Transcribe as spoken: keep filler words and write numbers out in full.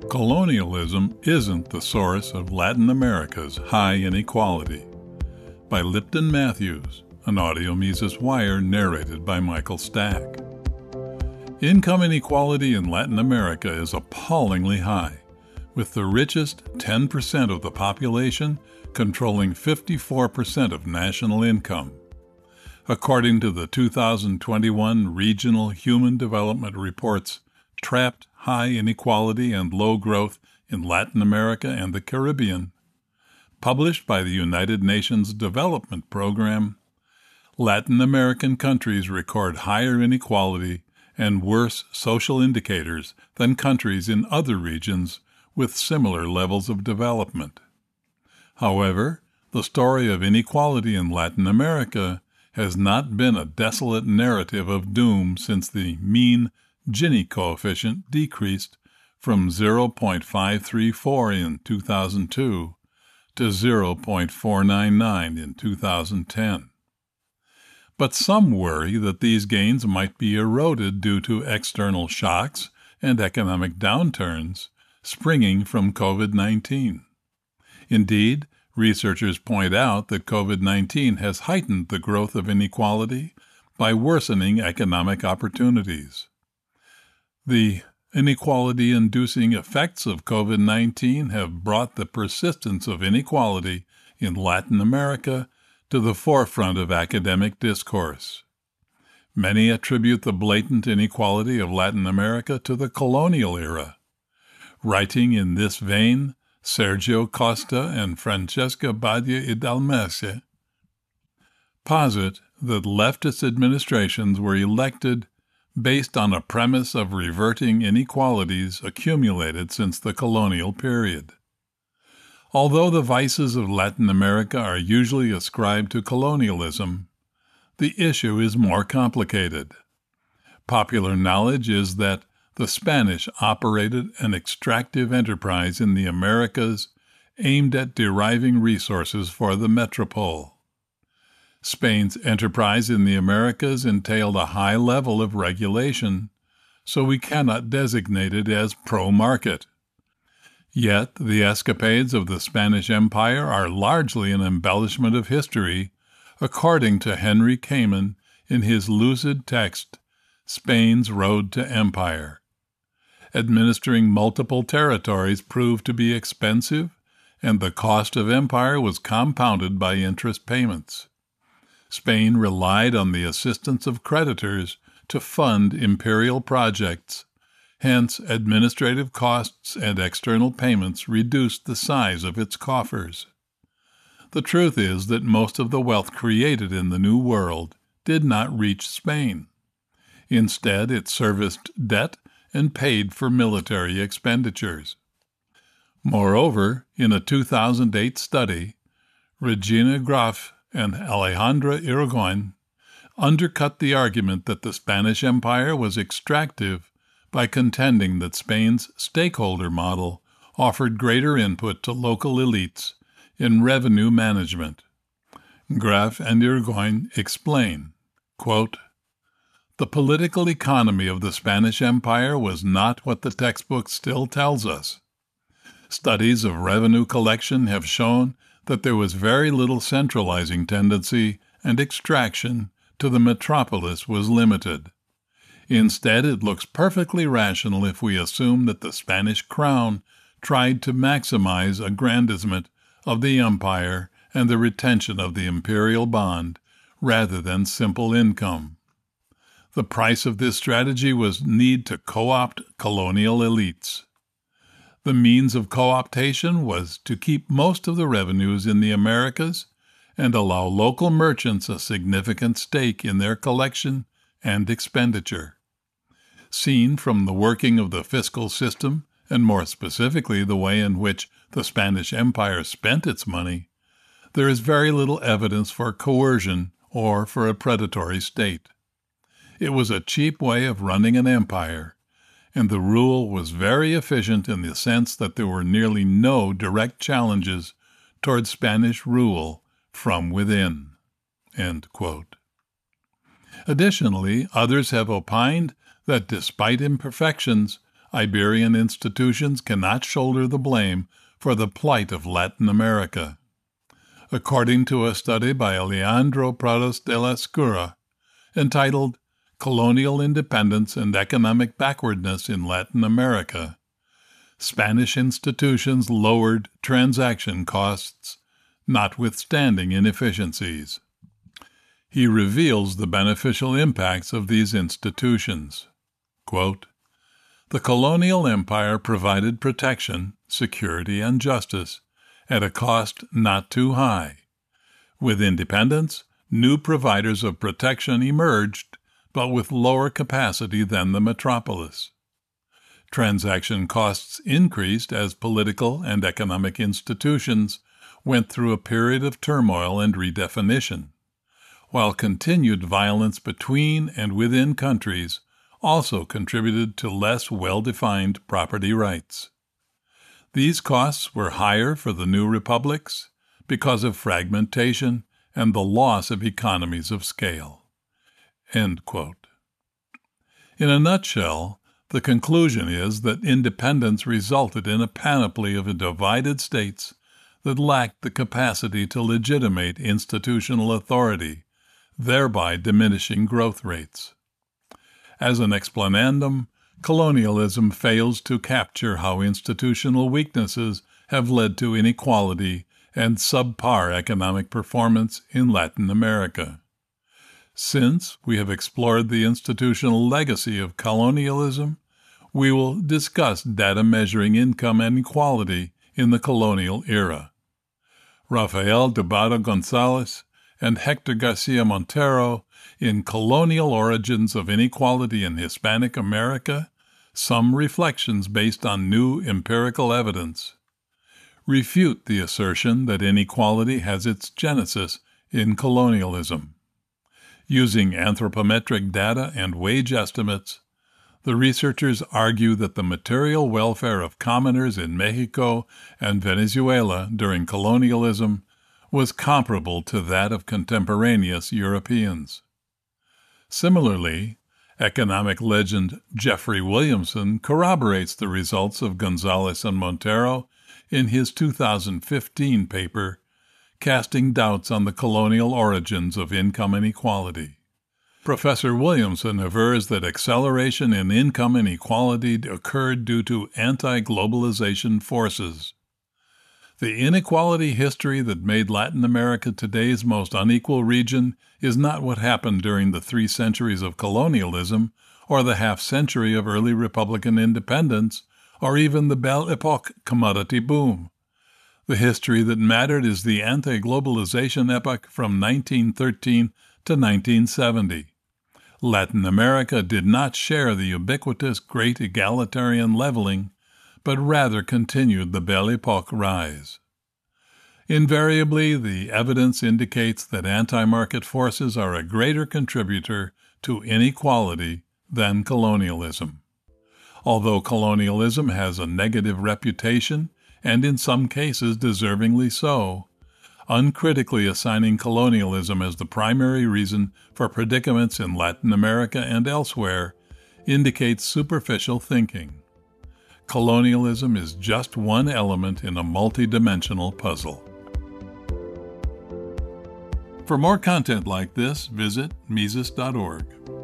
Colonialism Isn't the Source of Latin America's High Inequality by Lipton Matthews, an audio Mises Wire narrated by Michael Stack. Income inequality in Latin America is appallingly high, with the richest ten percent of the population controlling fifty-four percent of national income. According to the two thousand twenty-one Regional Human Development Report's Trapped High Inequality and Low Growth in Latin America and the Caribbean, published by the United Nations Development Program, Latin American countries record higher inequality and worse social indicators than countries in other regions with similar levels of development. However, the story of inequality in Latin America has not been a desolate narrative of doom since the mean Gini coefficient decreased from zero point five three four in two thousand two to zero point four nine nine in two thousand ten. But some worry that these gains might be eroded due to external shocks and economic downturns springing from COVID nineteen. Indeed, researchers point out that COVID nineteen has heightened the growth of inequality by worsening economic opportunities. The inequality-inducing effects of COVID nineteen have brought the persistence of inequality in Latin America to the forefront of academic discourse. Many attribute the blatant inequality of Latin America to the colonial era. Writing in this vein, Sergio Costa and Francesca Badia y Dalmese posit that leftist administrations were elected based on a premise of reverting inequalities accumulated since the colonial period. Although the vices of Latin America are usually ascribed to colonialism, the issue is more complicated. Popular knowledge is that the Spanish operated an extractive enterprise in the Americas aimed at deriving resources for the metropole. Spain's enterprise in the Americas entailed a high level of regulation, so we cannot designate it as pro-market. Yet the escapades of the Spanish Empire are largely an embellishment of history, according to Henry Kamen in his lucid text, Spain's Road to Empire. Administering multiple territories proved to be expensive, and the cost of empire was compounded by interest payments. Spain relied on the assistance of creditors to fund imperial projects. Hence, administrative costs and external payments reduced the size of its coffers. The truth is that most of the wealth created in the New World did not reach Spain. Instead, it serviced debt and paid for military expenditures. Moreover, in a two thousand eight study, Regina Graf and Alejandra Irigoyen undercut the argument that the Spanish Empire was extractive by contending that Spain's stakeholder model offered greater input to local elites in revenue management. Graf and Irigoyen explain, quote, "The political economy of the Spanish Empire was not what the textbook still tells us. Studies of revenue collection have shown that there was very little centralizing tendency and extraction to the metropolis was limited. Instead, it looks perfectly rational if we assume that the Spanish crown tried to maximize aggrandizement of the empire and the retention of the imperial bond rather than simple income. The price of this strategy was need to co-opt colonial elites. The means of co-optation was to keep most of the revenues in the Americas and allow local merchants a significant stake in their collection and expenditure. Seen from the working of the fiscal system, and more specifically the way in which the Spanish Empire spent its money, there is very little evidence for coercion or for a predatory state. It was a cheap way of running an empire, and the rule was very efficient in the sense that there were nearly no direct challenges toward Spanish rule from within." End quote. Additionally, others have opined that despite imperfections, Iberian institutions cannot shoulder the blame for the plight of Latin America. According to a study by Alejandro Prados de la Escura, entitled Colonial Independence and Economic Backwardness in Latin America, Spanish institutions lowered transaction costs, notwithstanding inefficiencies. He reveals the beneficial impacts of these institutions. Quote, "The colonial empire provided protection, security, and justice at a cost not too high. With independence, new providers of protection emerged, but with lower capacity than the metropolis. Transaction costs increased as political and economic institutions went through a period of turmoil and redefinition, while continued violence between and within countries also contributed to less well-defined property rights. These costs were higher for the new republics because of fragmentation and the loss of economies of scale." End quote. In a nutshell, the conclusion is that independence resulted in a panoply of divided states that lacked the capacity to legitimate institutional authority, thereby diminishing growth rates. As an explanandum, colonialism fails to capture how institutional weaknesses have led to inequality and subpar economic performance in Latin America. Since we have explored the institutional legacy of colonialism, we will discuss data measuring income inequality in the colonial era. Rafael Dubarra Gonzalez and Hector Garcia Montero in Colonial Origins of Inequality in Hispanic America, Some Reflections Based on New Empirical Evidence, refute the assertion that inequality has its genesis in colonialism. Using anthropometric data and wage estimates, the researchers argue that the material welfare of commoners in Mexico and Venezuela during colonialism was comparable to that of contemporaneous Europeans. Similarly, economic legend Jeffrey Williamson corroborates the results of Gonzalez and Montero in his two thousand fifteen paper, Casting Doubts on the Colonial Origins of Income Inequality. Professor Williamson avers that acceleration in income inequality occurred due to anti-globalization forces. The inequality history that made Latin America today's most unequal region is not what happened during the three centuries of colonialism, or the half-century of early Republican independence, or even the Belle Epoque commodity boom. The history that mattered is the anti-globalization epoch from nineteen thirteen to nineteen seventy. Latin America did not share the ubiquitous great egalitarian leveling, but rather continued the Belle Epoque rise. Invariably, the evidence indicates that anti-market forces are a greater contributor to inequality than colonialism. Although colonialism has a negative reputation, and in some cases deservingly so, uncritically assigning colonialism as the primary reason for predicaments in Latin America and elsewhere indicates superficial thinking. Colonialism is just one element in a multidimensional puzzle. For more content like this, visit Mises dot org.